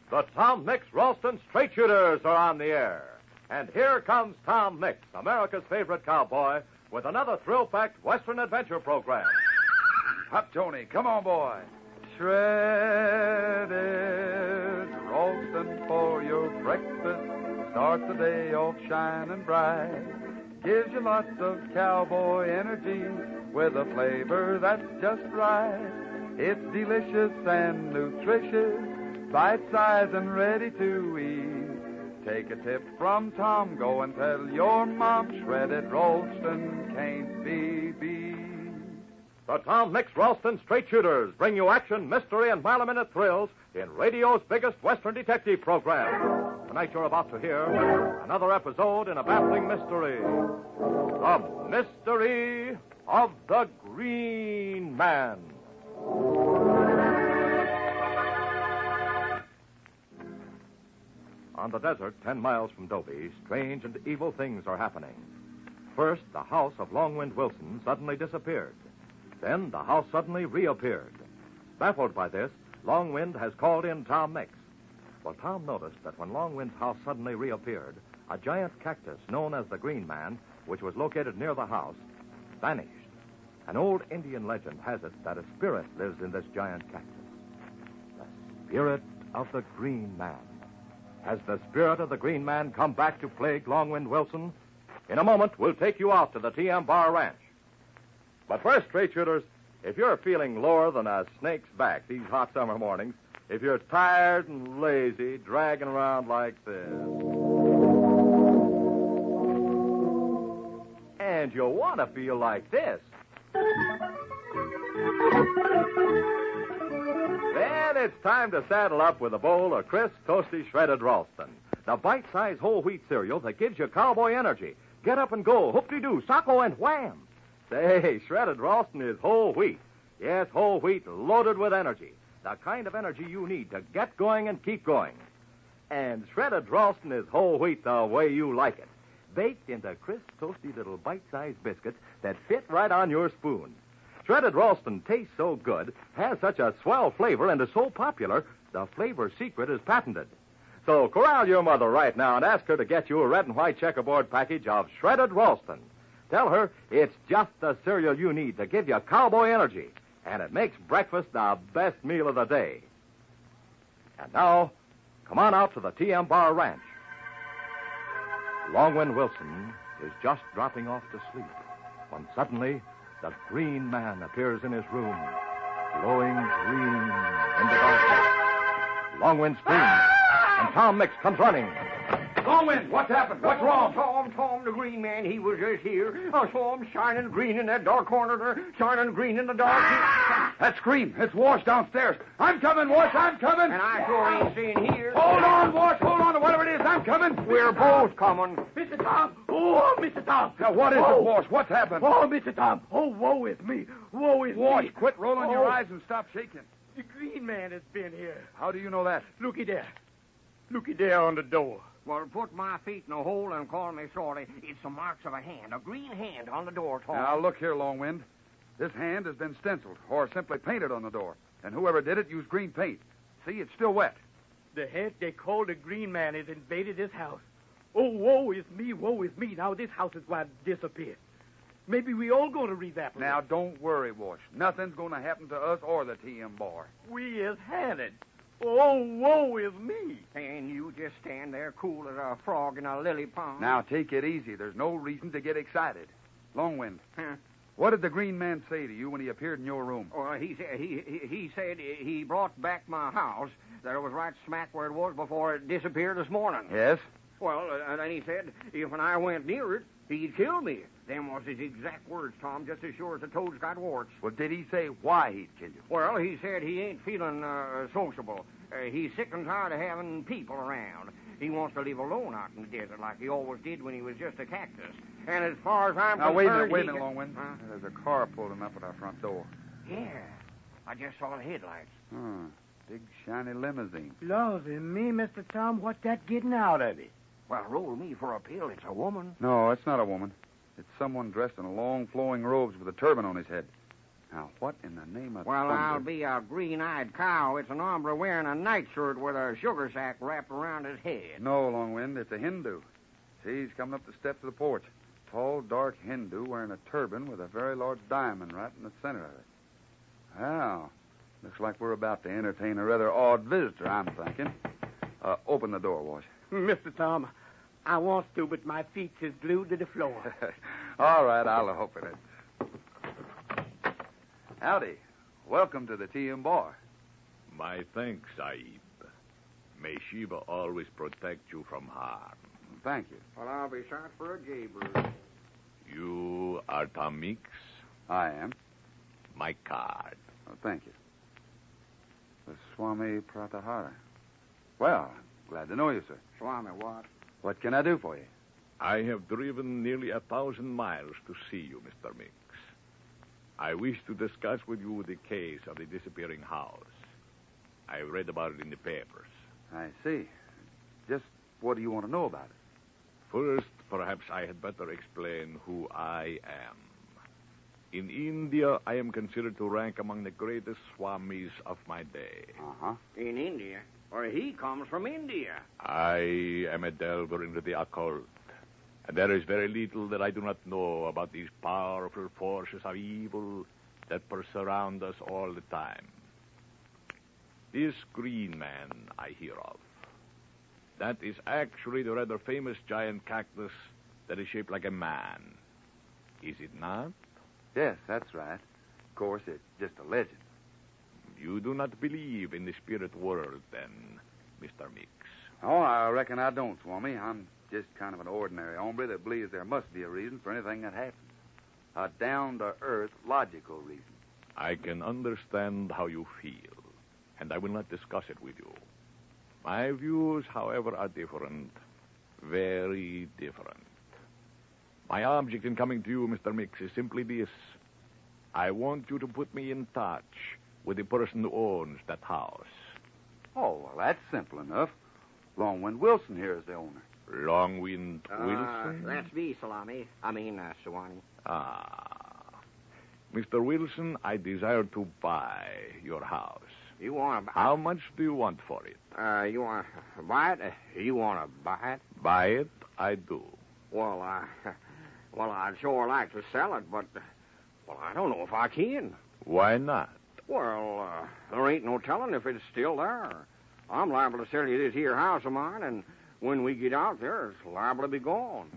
The Tom Mix Ralston Straight Shooters are on the air. And here comes Tom Mix, America's favorite cowboy, with another thrill-packed Western adventure program. Up, Tony. Come on, boy. Shredded Ralston for your breakfast. Starts the day off shining bright. Gives you lots of cowboy energy with a flavor that's just right. It's delicious and nutritious, bite-sized and ready to eat. Take a tip from Tom. Go and tell your mom Shredded Ralston can't be beat. The Tom Mix Ralston Straight Shooters bring you action, mystery, and mile-a-minute thrills in radio's biggest Western detective program. Tonight you're about to hear another episode in a baffling mystery. The Mystery of the Green Man. On the desert, 10 miles from Dobie, strange and evil things are happening. First, the house of Longwind Wilson suddenly disappeared. Then the house suddenly reappeared. Baffled by this, Longwind has called in Tom Mix. Well, Tom noticed that when Longwind's house suddenly reappeared, a giant cactus known as the Green Man, which was located near the house, vanished. An old Indian legend has it that a spirit lives in this giant cactus. The spirit of the Green Man. Has the spirit of the Green Man come back to plague Longwind Wilson? In a moment, we'll take you out to the TM Bar Ranch. But first, straight shooters, if you're feeling lower than a snake's back these hot summer mornings, if you're tired and lazy, dragging around like this, and you want to feel like this, then it's time to saddle up with a bowl of crisp, toasty, shredded Ralston. The bite-sized whole wheat cereal that gives you cowboy energy. Get up and go, hoop-de-doo, socko, and wham. Say, shredded Ralston is whole wheat. Yes, whole wheat loaded with energy. The kind of energy you need to get going and keep going. And shredded Ralston is whole wheat the way you like it. Baked into crisp, toasty little bite-sized biscuits that fit right on your spoon. Shredded Ralston tastes so good, has such a swell flavor, and is so popular, the flavor secret is patented. So corral your mother right now and ask her to get you a red and white checkerboard package of shredded Ralston. Tell her it's just the cereal you need to give you cowboy energy, and it makes breakfast the best meal of the day. And now, come on out to the TM Bar Ranch. Longwind Wilson is just dropping off to sleep when suddenly the Green Man appears in his room, glowing green in the darkness. Longwind screams, and Tom Mix comes running. Longwind, what's happened? What's wrong? Tom, the Green Man, he was just here. I saw him shining green in that dark corner there, shining green in the dark. That scream. It's Wash downstairs. I'm coming, Wash, I'm coming. And I sure ain't seen here. Hold on, Wash, hold on to whatever it is. I'm coming. We're both coming. Mr. Tom! Oh, Mr. Tom! Now, what is it, Wash? What's happened? Oh, Mr. Tom! Oh, woe is me! Woe is Wash, me! quit rolling your eyes and stop shaking. The Green Man has been here. How do you know that? Looky there. Looky there on the door. Well, put my feet in a hole and call me Shorty. It's the marks of a hand, a green hand on the door, Tom. Now, look here, Longwind. This hand has been stenciled or simply painted on the door. And whoever did it used green paint. See, it's still wet. The head they call the Green Man has invaded this house. Oh, woe is me, woe is me. Now this house is going to disappear. Maybe we all going to evaporate. Now, don't worry, Wash. Nothing's going to happen to us or the TM Bar. We is handed. Oh, woe is me. And you just stand there cool as a frog in a lily pond. Now, take it easy. There's no reason to get excited. Longwind, Huh? what did the Green Man say to you when he appeared in your room? Well, he said he brought back my house, that it was right smack where it was before it disappeared this morning. Yes? Well, and then he said if when I went near it, he'd kill me. Them was his exact words, Tom, just as sure as the toad's got warts. Well, did he say why he'd kill you? Well, he said he ain't feeling sociable. He's sick and tired of having people around. He wants to live alone out in the desert like he always did when he was just a cactus. And as far as I'm Now, concerned... wait a minute, Longwind. There's a car pulling up at our front door. Yeah, I just saw the headlights. Big, shiny limousine. Lord, me, Mr. Tom, what's that getting out of it? Well, roll me for a pill. It's a woman. No, it's not a woman. It's someone dressed in long, flowing robes with a turban on his head. Now, what in the name of Well, thunder? I'll be a green-eyed cow. It's an hombre wearing a nightshirt with a sugar sack wrapped around his head. No, Longwind, it's a Hindu. See, he's coming up the steps of the porch. Tall, dark Hindu wearing a turban with a very large diamond right in the center of it. Well, looks like we're about to entertain a rather odd visitor, I'm thinking. Open the door, Wash. Mr. Tom, I wants to, but my feet is glued to the floor. All right, I'll open it. Howdy. Welcome to the TM Bar. My thanks, Sahib. May Shiva always protect you from harm. Thank you. Well, I'll be shot for a jaybird. You are Tom Meeks? I am. My card. Oh, thank you. The Swami Pratahara. Well, glad to know you, sir. Swami, what? What can I do for you? I have driven nearly 1,000 miles to see you, Mr. Meeks. I wish to discuss with you the case of the disappearing house. I read about it in the papers. I see. Just what do you want to know about it? First, perhaps I had better explain who I am. In India, I am considered to rank among the greatest swamis of my day. Uh-huh. In India? Or he comes from India. I am a delver into the occult, and there is very little that I do not know about these powerful forces of evil that surround us all the time. This green man I hear of, that is actually the rather famous giant cactus that is shaped like a man. Is it not? Yes, that's right. Of course, it's just a legend. You do not believe in the spirit world, then, Mr. Meeks. Oh, I reckon I don't, Swami. I'm just kind of an ordinary hombre that believes there must be a reason for anything that happens. A down-to-earth, logical reason. I can understand how you feel, and I will not discuss it with you. My views, however, are different. Very different. My object in coming to you, Mr. Mix, is simply this. I want you to put me in touch with the person who owns that house. Oh, well, that's simple enough. Longwind Wilson here is the owner. Longwind Wilson? That's me, Salami. Suwani. Mr. Wilson, I desire to buy your house. You want to buy How much do you want for it? You want to buy it? You want to buy it? Buy it, I do. Well, I'd sure like to sell it, but, I don't know if I can. Why not? Well, there ain't no telling if it's still there. I'm liable to sell you this here house of mine, and when we get out there, it's liable to be gone.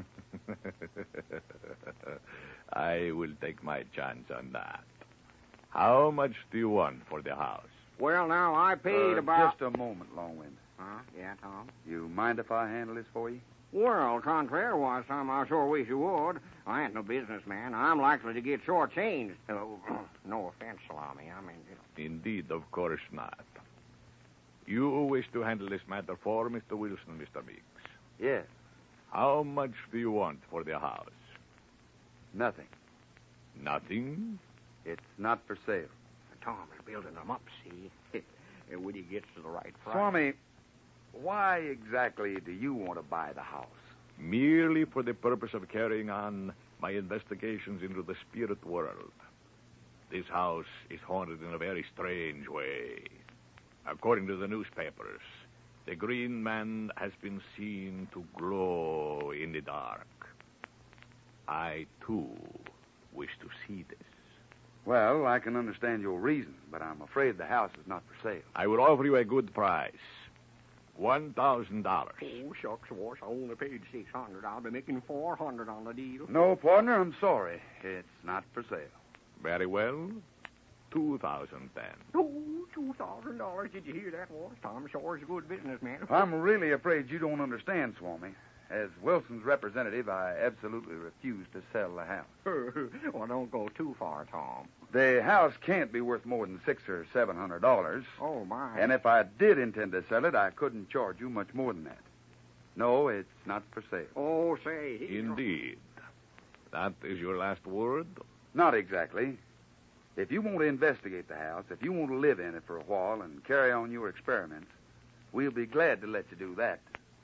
I will take my chance on that. How much do you want for the house? Well, now, I paid about... Just a moment, Longwind. Huh? Yeah, Tom? You mind if I handle this for you? Well, contrary-wise, Tom, I sure wish you would. I ain't no businessman. I'm likely to get short-changed. No offense, Salami. I mean, Indeed, of course not. You wish to handle this matter for Mr. Wilson, Mr. Meeks. Yes. How much do you want for the house? Nothing. Nothing? It's not for sale. Tom is building them up, see? And when he gets to the right price. Swami, why exactly do you want to buy the house? Merely for the purpose of carrying on my investigations into the spirit world. This house is haunted in a very strange way. According to the newspapers, the green man has been seen to glow in the dark. I, too, wish to see this. Well, I can understand your reason, but I'm afraid the house is not for sale. I will offer you a good price. $1,000. Oh, shucks, Wash. I only paid $600. I'll be making $400 on the deal. No, partner, I'm sorry. It's not for sale. Very well. $2,000 then. Oh, $2,000. Did you hear that, Wash? Tom sure is a good businessman. I'm really afraid you don't understand, Swami. As Wilson's representative, I absolutely refuse to sell the house. Well, don't go too far, Tom. The house can't be worth more than $600 or $700. Oh, my. And if I did intend to sell it, I couldn't charge you much more than that. No, it's not for sale. Oh, say. Indeed. That is your last word? Not exactly. If you want to investigate the house, if you want to live in it for a while and carry on your experiments, we'll be glad to let you do that.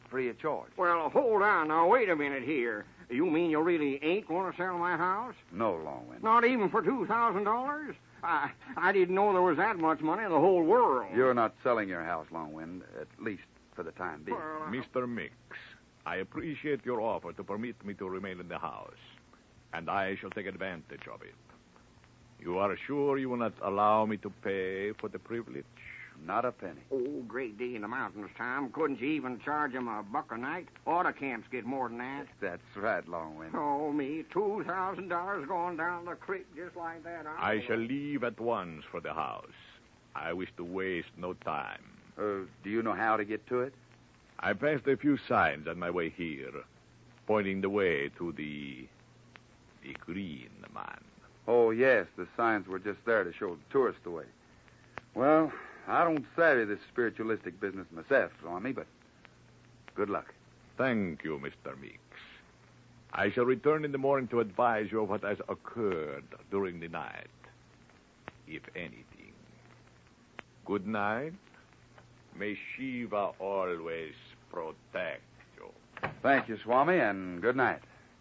free of charge. Well, hold on. Now, wait a minute here. You mean you really ain't going to sell my house? No, Longwind. Not even for $2,000? I didn't know there was that much money in the whole world. You're not selling your house, Longwind, at least for the time being. Well, Mr. Mix, I appreciate your offer to permit me to remain in the house, and I shall take advantage of it. You are sure you will not allow me to pay for the privilege? Not a penny. Oh, great day in the mountains, Tom. Couldn't you even charge him $1 a night? Auto camps get more than that. That's right, Longwind. Oh, me, $2,000 going down the creek just like that. I shall leave at once for the house. I wish to waste no time. Do you know how to get to it? I passed a few signs on my way here, pointing the way to the Green Man. Oh, yes, the signs were just there to show the tourist the way. Well, I don't savvy this spiritualistic business myself, Swami, but good luck. Thank you, Mr. Meeks. I shall return in the morning to advise you of what has occurred during the night, if anything. Good night. May Shiva always protect you. Thank you, Swami, and good night.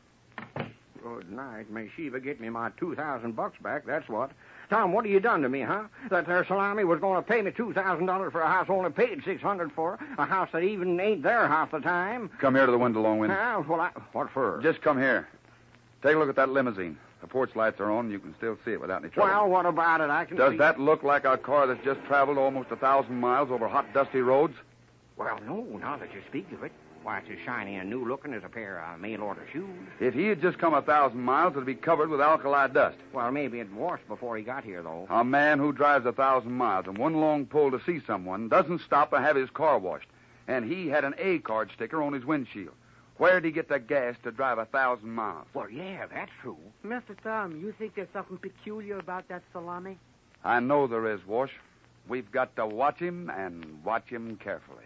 Good night. May Shiva get me my $2,000 back, that's what. Tom, what have you done to me, huh? That there salami was going to pay me $2,000 for a house only paid $600 for, a house that even ain't there half the time. Come here to the window, Longwind. What for? Just come here. Take a look at that limousine. The porch lights are on, and you can still see it without any trouble. Well, what about it? I can Does see... that look like a car that's just traveled almost 1,000 miles over hot, dusty roads? Well, no, now that you speak of it. Why, it's as shiny and new-looking as a pair of mail-order shoes. If he had just come 1,000 miles, it'd be covered with alkali dust. Well, maybe it washed before he got here, though. A man who drives 1,000 miles in one long pull to see someone doesn't stop to have his car washed. And he had an A-card sticker on his windshield. Where'd he get the gas to drive 1,000 miles? Well, yeah, that's true. Mr. Tom, you think there's something peculiar about that salami? I know there is, Wash. We've got to watch him and watch him carefully.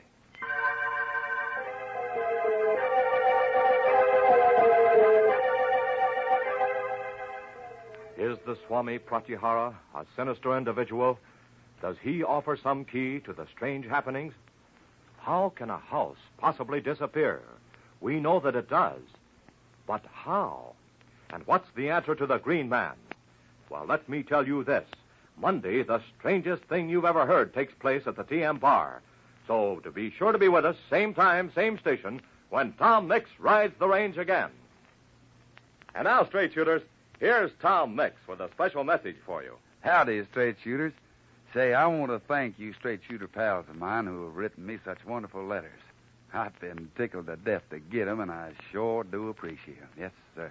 Is the Swami Pratyahara a sinister individual? Does he offer some key to the strange happenings? How can a house possibly disappear? We know that it does. But how? And what's the answer to the Green Man? Well, let me tell you this. Monday, the strangest thing you've ever heard takes place at the TM Bar. So to be sure to be with us, same time, same station, when Tom Mix rides the range again. And now, straight shooters, here's Tom Mix with a special message for you. Howdy, straight shooters. Say, I want to thank you straight shooter pals of mine who have written me such wonderful letters. I've been tickled to death to get them, and I sure do appreciate them. Yes, sir.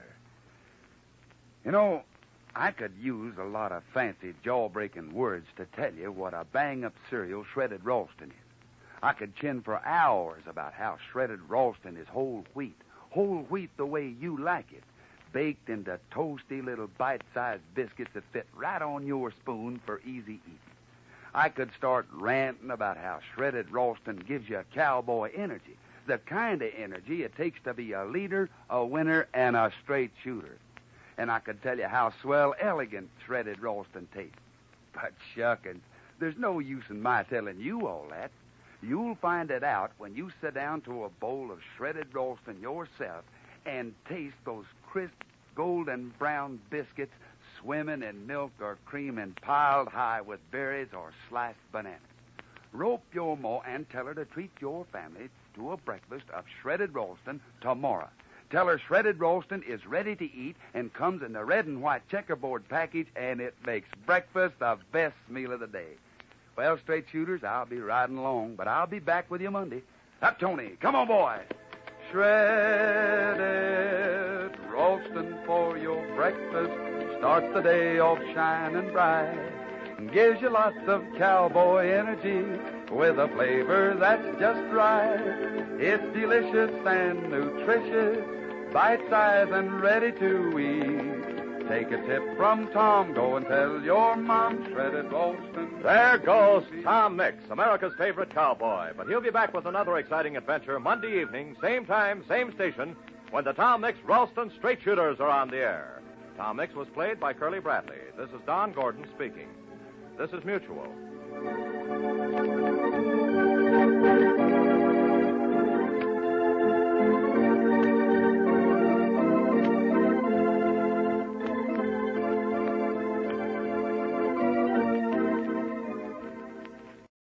You know, I could use a lot of fancy, jaw-breaking words to tell you what a bang-up cereal shredded Ralston is. I could chin for hours about how shredded Ralston is whole wheat the way you like it, baked into toasty little bite-sized biscuits that fit right on your spoon for easy eating. I could start ranting about how shredded Ralston gives you cowboy energy, the kind of energy it takes to be a leader, a winner, and a straight shooter. And I could tell you how swell, elegant shredded Ralston tastes. But shuckins, there's no use in my telling you all that. You'll find it out when you sit down to a bowl of shredded Ralston yourself and taste those crisp, golden brown biscuits swimming in milk or cream and piled high with berries or sliced bananas. Rope your ma and tell her to treat your family to a breakfast of shredded Ralston tomorrow. Tell her shredded Ralston is ready to eat and comes in the red and white checkerboard package, and it makes breakfast the best meal of the day. Well, straight shooters, I'll be riding along, but I'll be back with you Monday. Up, Tony. Come on, boy. Shredded Ralston for your breakfast starts the day off shining bright and gives you lots of cowboy energy with a flavor that's just right. It's delicious and nutritious, bite-sized and ready to eat. Take a tip from Tom. Go and tell your mom shredded Ralston. There goes Tom Mix, America's favorite cowboy. But he'll be back with another exciting adventure Monday evening, same time, same station, when the Tom Mix Ralston Straight Shooters are on the air. Tom Mix was played by Curly Bradley. This is Don Gordon speaking. This is Mutual.